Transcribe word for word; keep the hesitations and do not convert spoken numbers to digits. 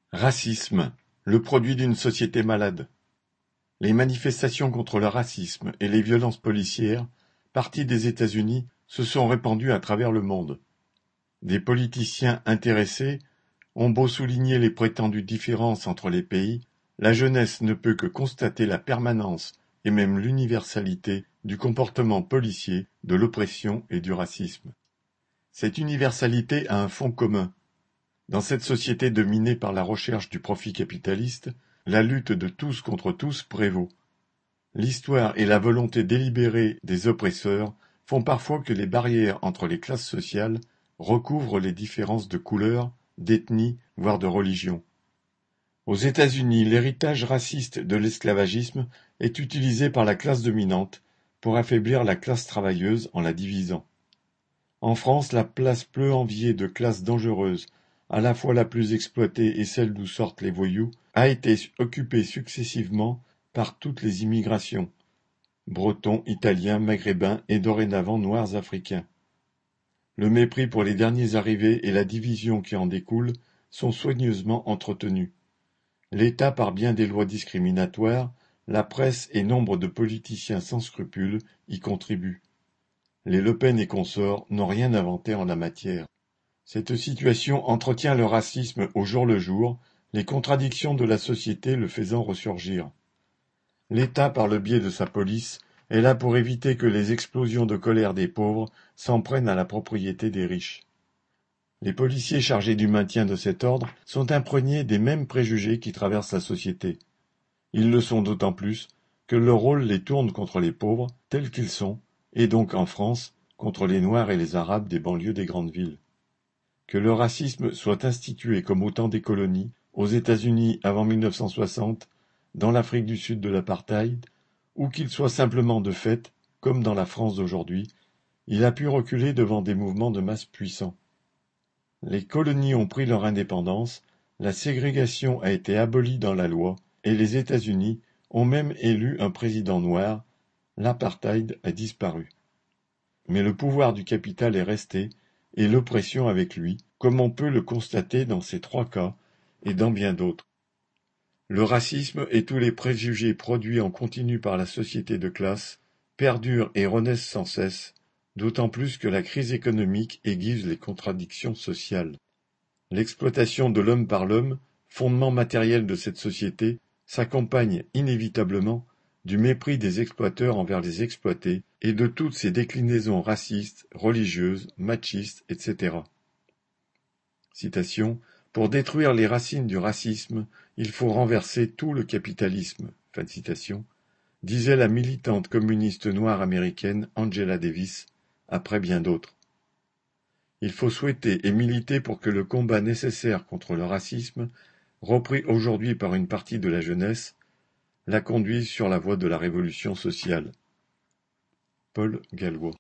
Racisme, le produit d'une société malade. Les manifestations contre le racisme et les violences policières, parties des États-Unis, se sont répandues à travers le monde. Des politiciens intéressés ont beau souligner les prétendues différences entre les pays, la jeunesse ne peut que constater la permanence et même l'universalité du comportement policier, de l'oppression et du racisme. Cette universalité a un fond commun. Dans cette société dominée par la recherche du profit capitaliste, la lutte de tous contre tous prévaut. L'histoire et la volonté délibérée des oppresseurs font parfois que les barrières entre les classes sociales recouvrent les différences de couleur, d'ethnie, voire de religion. Aux États-Unis, l'héritage raciste de l'esclavagisme est utilisé par la classe dominante pour affaiblir la classe travailleuse en la divisant. En France, la place peu enviée de classe dangereuse, à la fois la plus exploitée et celle d'où sortent les voyous, a été occupée successivement par toutes les immigrations, bretons, italiens, maghrébins et dorénavant noirs africains. Le mépris pour les derniers arrivés et la division qui en découle sont soigneusement entretenus. L'État par bien des lois discriminatoires, la presse et nombre de politiciens sans scrupules y contribuent. Les Le Pen et consorts n'ont rien inventé en la matière. Cette situation entretient le racisme au jour le jour, les contradictions de la société le faisant ressurgir. L'État, par le biais de sa police, est là pour éviter que les explosions de colère des pauvres s'en prennent à la propriété des riches. Les policiers chargés du maintien de cet ordre sont imprégnés des mêmes préjugés qui traversent la société. Ils le sont d'autant plus que leur rôle les tourne contre les pauvres, tels qu'ils sont, et donc en France, contre les Noirs et les Arabes des banlieues des grandes villes. Que le racisme soit institué comme au temps des colonies, aux États-Unis avant mille neuf cent soixante, dans l'Afrique du Sud de l'apartheid, ou qu'il soit simplement de fait, comme dans la France d'aujourd'hui, il a pu reculer devant des mouvements de masse puissants. Les colonies ont pris leur indépendance, la ségrégation a été abolie dans la loi, et les États-Unis ont même élu un président noir, l'apartheid a disparu. Mais le pouvoir du capital est resté, et l'oppression avec lui, comme on peut le constater dans ces trois cas et dans bien d'autres. Le racisme et tous les préjugés produits en continu par la société de classe perdurent et renaissent sans cesse, d'autant plus que la crise économique aiguise les contradictions sociales. L'exploitation de l'homme par l'homme, fondement matériel de cette société, s'accompagne inévitablement du mépris des exploiteurs envers les exploités et de toutes ces déclinaisons racistes, religieuses, machistes, et cetera. Citation. Pour détruire les racines du racisme, il faut renverser tout le capitalisme, fin de citation, disait la militante communiste noire américaine Angela Davis, après bien d'autres. Il faut souhaiter et militer pour que le combat nécessaire contre le racisme, repris aujourd'hui par une partie de la jeunesse, la conduise sur la voie de la révolution sociale. Paul Gallois.